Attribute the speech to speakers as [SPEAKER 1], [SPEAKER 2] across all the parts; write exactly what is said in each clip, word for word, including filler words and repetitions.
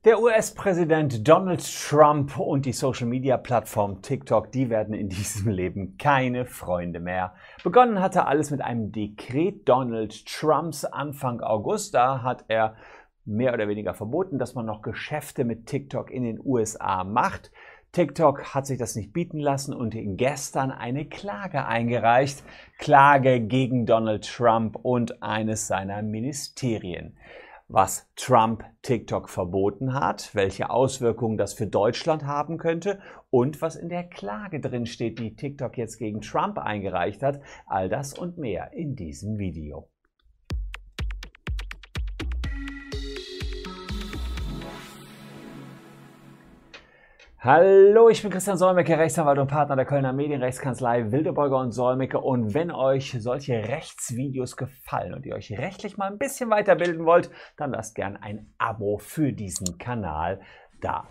[SPEAKER 1] Der U S-Präsident Donald Trump und die Social-Media-Plattform TikTok, die werden in diesem Leben keine Freunde mehr. Begonnen hatte alles mit einem Dekret Donald Trumps Anfang August. Da hat er mehr oder weniger verboten, dass man noch Geschäfte mit TikTok in den U S A macht. TikTok hat sich das nicht bieten lassen und gestern eine Klage eingereicht. Klage gegen Donald Trump und eines seiner Ministerien. Was Trump TikTok verboten hat, welche Auswirkungen das für Deutschland haben könnte und was in der Klage drin steht, die TikTok jetzt gegen Trump eingereicht hat. All das und mehr in diesem Video. Hallo, ich bin Christian Solmecke, Rechtsanwalt und Partner der Kölner Medienrechtskanzlei Wildeborger und Solmecke. Und wenn euch solche Rechtsvideos gefallen und ihr euch rechtlich mal ein bisschen weiterbilden wollt, dann lasst gern ein Abo für diesen Kanal da.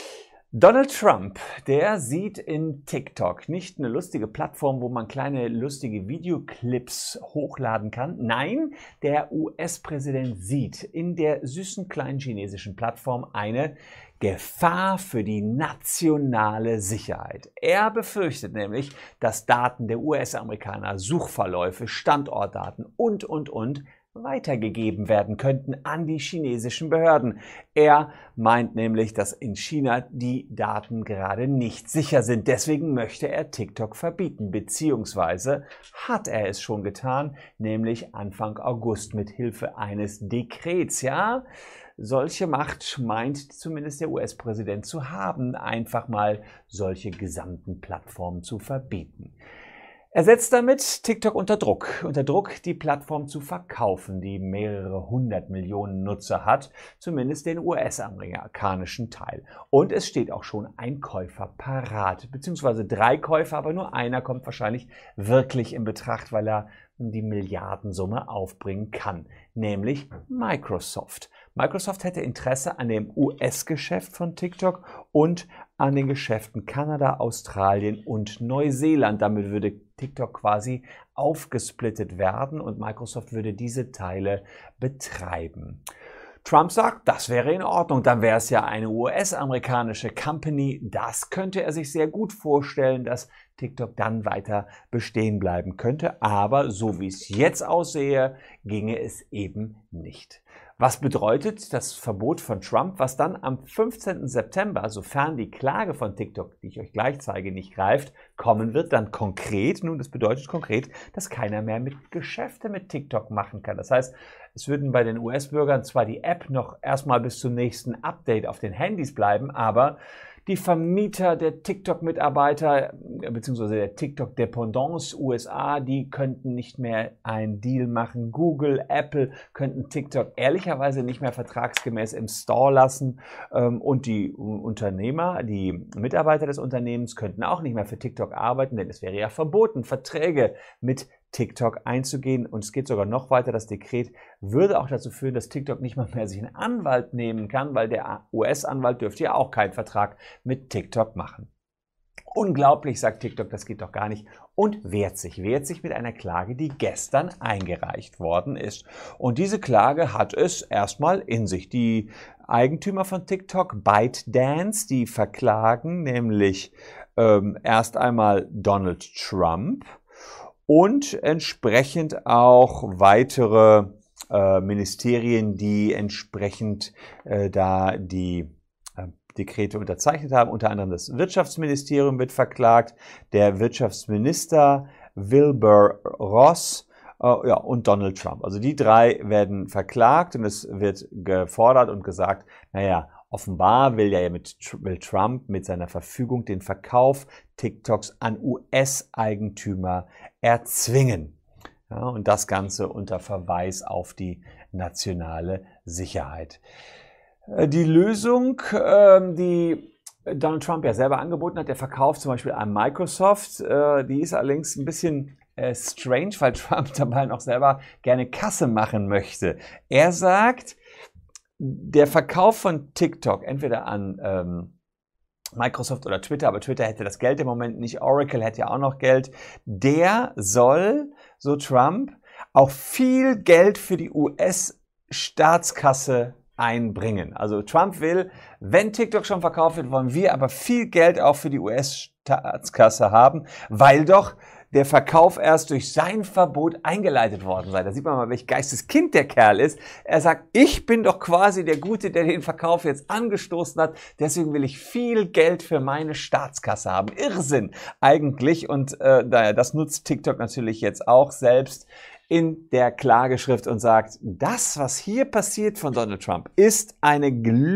[SPEAKER 1] Donald Trump, der sieht in TikTok nicht eine lustige Plattform, wo man kleine lustige Videoclips hochladen kann. Nein, der U S-Präsident sieht in der süßen kleinen chinesischen Plattform eine Gefahr für die nationale Sicherheit. Er befürchtet nämlich, dass Daten der U S-Amerikaner, Suchverläufe, Standortdaten und, und, und weitergegeben werden könnten an die chinesischen Behörden. Er meint nämlich, dass in China die Daten gerade nicht sicher sind. Deswegen möchte er TikTok verbieten, beziehungsweise hat er es schon getan, nämlich Anfang August mit Hilfe eines Dekrets. Ja, solche Macht meint zumindest der U S-Präsident zu haben, einfach mal solche gesamten Plattformen zu verbieten. Er setzt damit TikTok unter Druck, unter Druck, die Plattform zu verkaufen, die mehrere hundert Millionen Nutzer hat, zumindest den U S-amerikanischen Teil. Und es steht auch schon ein Käufer parat, beziehungsweise drei Käufer, aber nur einer kommt wahrscheinlich wirklich in Betracht, weil er die Milliardensumme aufbringen kann, nämlich Microsoft. Microsoft hätte Interesse an dem U S-Geschäft von TikTok und an den Geschäften Kanada, Australien und Neuseeland. Damit würde TikTok quasi aufgesplittet werden und Microsoft würde diese Teile betreiben. Trump sagt, das wäre in Ordnung, dann wäre es ja eine U S-amerikanische Company. Das könnte er sich sehr gut vorstellen, dass TikTok dann weiter bestehen bleiben könnte. Aber so wie es jetzt aussehe, ginge es eben nicht. Was bedeutet das Verbot von Trump, was dann am fünfzehnten September, sofern die Klage von TikTok, die ich euch gleich zeige, nicht greift, kommen wird, dann konkret? Nun, das bedeutet konkret, dass keiner mehr mit Geschäfte mit TikTok machen kann. Das heißt, es würden bei den U S-Bürgern zwar die App noch erstmal bis zum nächsten Update auf den Handys bleiben, aber die Vermieter der TikTok-Mitarbeiter bzw. der TikTok-Dependance U S A, die könnten nicht mehr einen Deal machen. Google, Apple könnten TikTok ehrlicherweise nicht mehr vertragsgemäß im Store lassen und die Unternehmer, die Mitarbeiter des Unternehmens könnten auch nicht mehr für TikTok arbeiten, denn es wäre ja verboten, Verträge mit TikTok einzugehen. Und es geht sogar noch weiter. Das Dekret würde auch dazu führen, dass TikTok nicht mal mehr sich einen Anwalt nehmen kann, weil der U S-Anwalt dürfte ja auch keinen Vertrag mit TikTok machen. Unglaublich, sagt TikTok, das geht doch gar nicht und wehrt sich, wehrt sich mit einer Klage, die gestern eingereicht worden ist. Und diese Klage hat es erstmal in sich. Die Eigentümer von TikTok, ByteDance, die verklagen nämlich ähm, erst einmal Donald Trump und entsprechend auch weitere äh, Ministerien, die entsprechend äh, da die äh, Dekrete unterzeichnet haben. Unter anderem das Wirtschaftsministerium wird verklagt, der Wirtschaftsminister Wilbur Ross äh, ja, und Donald Trump. Also die drei werden verklagt und es wird gefordert und gesagt, naja, offenbar will ja mit will Trump mit seiner Verfügung den Verkauf TikToks an U S-Eigentümer erzwingen. Ja, und das Ganze unter Verweis auf die nationale Sicherheit. Die Lösung, die Donald Trump ja selber angeboten hat, der Verkauf zum Beispiel an Microsoft, die ist allerdings ein bisschen strange, weil Trump dabei noch selber gerne Kasse machen möchte. Er sagt, der Verkauf von TikTok entweder an ähm, Microsoft oder Twitter, aber Twitter hätte das Geld im Moment nicht, Oracle hätte ja auch noch Geld, der soll, so Trump, auch viel Geld für die U S-Staatskasse einbringen. Also Trump will, wenn TikTok schon verkauft wird, wollen wir aber viel Geld auch für die U S-Staatskasse haben, weil doch der Verkauf erst durch sein Verbot eingeleitet worden sei. Da sieht man mal, welch Geisteskind der Kerl ist. Er sagt, ich bin doch quasi der Gute, der den Verkauf jetzt angestoßen hat. Deswegen will ich viel Geld für meine Staatskasse haben. Irrsinn eigentlich. Und äh, das nutzt TikTok natürlich jetzt auch selbst in der Klageschrift und sagt, das, was hier passiert von Donald Trump, ist eine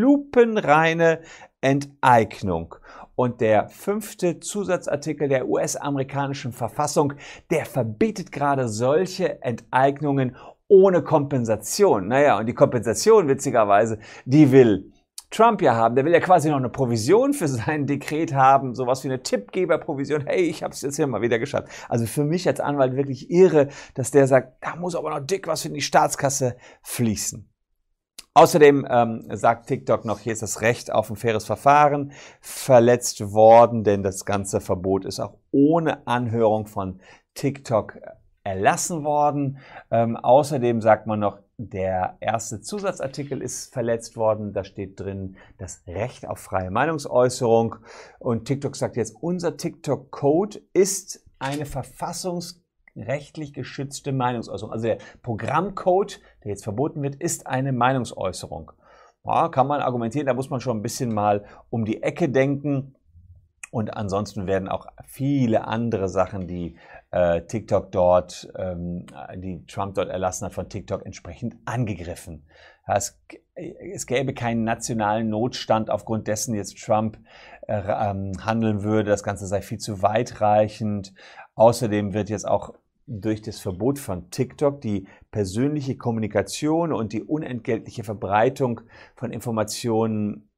[SPEAKER 1] lupenreine Enteignung. Und der fünfte Zusatzartikel der U S-amerikanischen Verfassung, der verbietet gerade solche Enteignungen ohne Kompensation. Naja, und die Kompensation, witzigerweise, die will Trump ja haben. Der will ja quasi noch eine Provision für sein Dekret haben, sowas wie eine Tippgeberprovision. Hey, ich habe es jetzt hier mal wieder geschafft. Also für mich als Anwalt wirklich irre, dass der sagt, da muss aber noch dick was in die Staatskasse fließen. Außerdem ähm, sagt TikTok noch, hier ist das Recht auf ein faires Verfahren verletzt worden, denn das ganze Verbot ist auch ohne Anhörung von TikTok erlassen worden. Ähm, außerdem sagt man noch, der erste Zusatzartikel ist verletzt worden. Da steht drin das Recht auf freie Meinungsäußerung. Und TikTok sagt jetzt, unser TikTok-Code ist eine verfassungs rechtlich geschützte Meinungsäußerung. Also der Programmcode, der jetzt verboten wird, ist eine Meinungsäußerung. Ja, kann man argumentieren, da muss man schon ein bisschen mal um die Ecke denken. Und ansonsten werden auch viele andere Sachen, die äh, TikTok dort, ähm, die Trump dort erlassen hat, von TikTok entsprechend angegriffen. Ja, es, es gäbe keinen nationalen Notstand, aufgrund dessen jetzt Trump äh, ähm, handeln würde. Das Ganze sei viel zu weitreichend. Außerdem wird jetzt auch durch das Verbot von TikTok die persönliche Kommunikation und die unentgeltliche Verbreitung von Informationen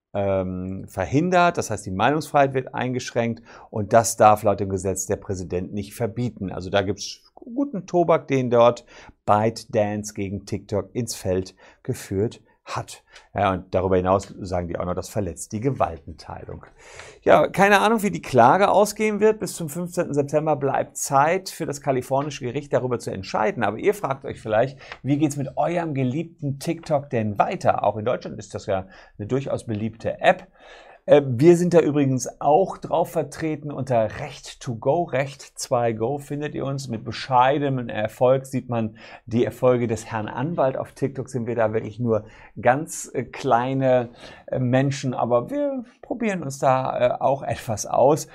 [SPEAKER 1] ähm, verhindert. Das heißt, die Meinungsfreiheit wird eingeschränkt und das darf laut dem Gesetz der Präsident nicht verbieten. Also da gibt es guten Tobak, den dort ByteDance gegen TikTok ins Feld geführt hat. Ja, und darüber hinaus sagen die auch noch, das verletzt die Gewaltenteilung. Ja, keine Ahnung, wie die Klage ausgehen wird. Bis zum fünfzehnten September bleibt Zeit für das kalifornische Gericht darüber zu entscheiden. Aber ihr fragt euch vielleicht, wie geht's mit eurem geliebten TikTok denn weiter? Auch in Deutschland ist das ja eine durchaus beliebte App. Wir sind da übrigens auch drauf vertreten unter Recht to Go, Recht zwei Go findet ihr uns. Mit bescheidenem Erfolg sieht man die Erfolge des Herrn Anwalt. Auf TikTok sind wir da wirklich nur ganz kleine Menschen, aber wir probieren uns da auch etwas aus.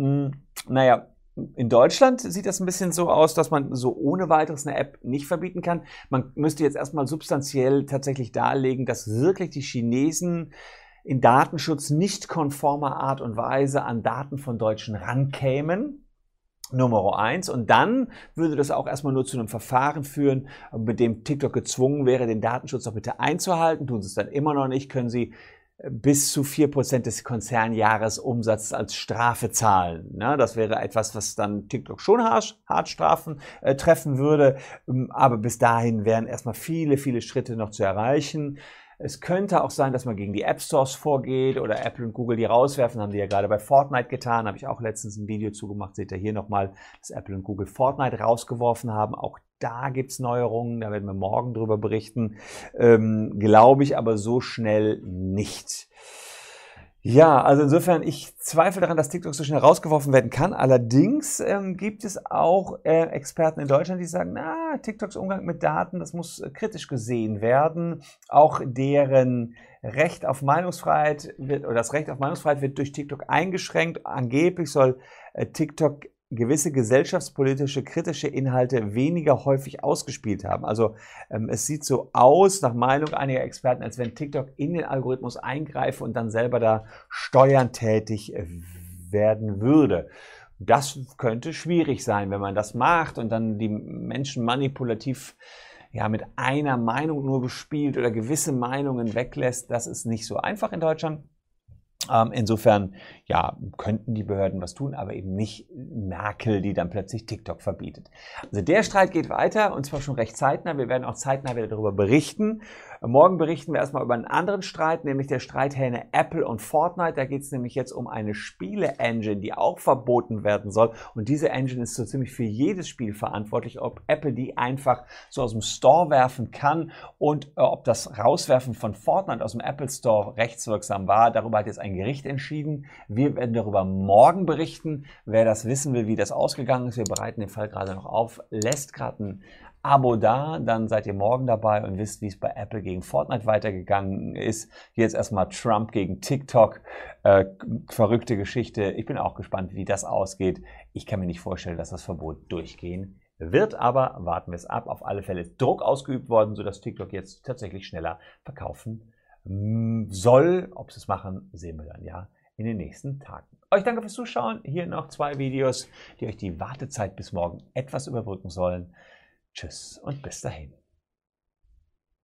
[SPEAKER 1] Naja, in Deutschland sieht das ein bisschen so aus, dass man so ohne weiteres eine App nicht verbieten kann. Man müsste jetzt erstmal substanziell tatsächlich darlegen, dass wirklich die Chinesen in Datenschutz nicht konformer Art und Weise an Daten von Deutschen rankämen. Nummer eins. Und dann würde das auch erstmal nur zu einem Verfahren führen, mit dem TikTok gezwungen wäre, den Datenschutz doch bitte einzuhalten. Tun sie es dann immer noch nicht, können sie bis zu vier Prozent des Konzernjahresumsatzes als Strafe zahlen. Ja, das wäre etwas, was dann TikTok schon hart, hart Strafen äh, treffen würde. Aber bis dahin wären erstmal viele, viele Schritte noch zu erreichen. Es könnte auch sein, dass man gegen die App Stores vorgeht oder Apple und Google die rauswerfen. Haben die ja gerade bei Fortnite getan. Habe ich auch letztens ein Video zugemacht. Seht ihr hier nochmal, dass Apple und Google Fortnite rausgeworfen haben. Auch da gibt es Neuerungen. Da werden wir morgen drüber berichten. Ähm, glaube ich aber so schnell nicht. Ja, also insofern, ich zweifle daran, dass TikTok so schnell rausgeworfen werden kann. Allerdings ähm, gibt es auch äh, Experten in Deutschland, die sagen, na, TikToks Umgang mit Daten, das muss äh, kritisch gesehen werden. Auch deren Recht auf Meinungsfreiheit wird, oder das Recht auf Meinungsfreiheit wird durch TikTok eingeschränkt. Angeblich soll äh, TikTok gewisse gesellschaftspolitische, kritische Inhalte weniger häufig ausgespielt haben. Also ähm, es sieht so aus, nach Meinung einiger Experten, als wenn TikTok in den Algorithmus eingreife und dann selber da steuern tätig werden würde. Das könnte schwierig sein, wenn man das macht und dann die Menschen manipulativ ja, mit einer Meinung nur bespielt oder gewisse Meinungen weglässt. Das ist nicht so einfach in Deutschland. Ähm, insofern, ja, könnten die Behörden was tun, aber eben nicht Merkel, die dann plötzlich TikTok verbietet. Also der Streit geht weiter und zwar schon recht zeitnah. Wir werden auch zeitnah wieder darüber berichten. Morgen berichten wir erstmal über einen anderen Streit, nämlich der Streithähne Apple und Fortnite. Da geht es nämlich jetzt um eine Spiele-Engine, die auch verboten werden soll. Und diese Engine ist so ziemlich für jedes Spiel verantwortlich, ob Apple die einfach so aus dem Store werfen kann und äh, ob das Rauswerfen von Fortnite aus dem Apple Store rechtswirksam war. Darüber hat jetzt ein Gericht entschieden. Wir werden darüber morgen berichten. Wer das wissen will, wie das ausgegangen ist, wir bereiten den Fall gerade noch auf, lässt gerade ein Abo da, dann seid ihr morgen dabei und wisst, wie es bei Apple gegen Fortnite weitergegangen ist. Hier jetzt erstmal Trump gegen TikTok. Äh, verrückte Geschichte. Ich bin auch gespannt, wie das ausgeht. Ich kann mir nicht vorstellen, dass das Verbot durchgehen wird, aber warten wir es ab. Auf alle Fälle ist Druck ausgeübt worden, sodass TikTok jetzt tatsächlich schneller verkaufen soll. Ob sie es machen, sehen wir dann ja in den nächsten Tagen. Euch danke fürs Zuschauen. Hier noch zwei Videos, die euch die Wartezeit bis morgen etwas überbrücken sollen. Tschüss und bis dahin.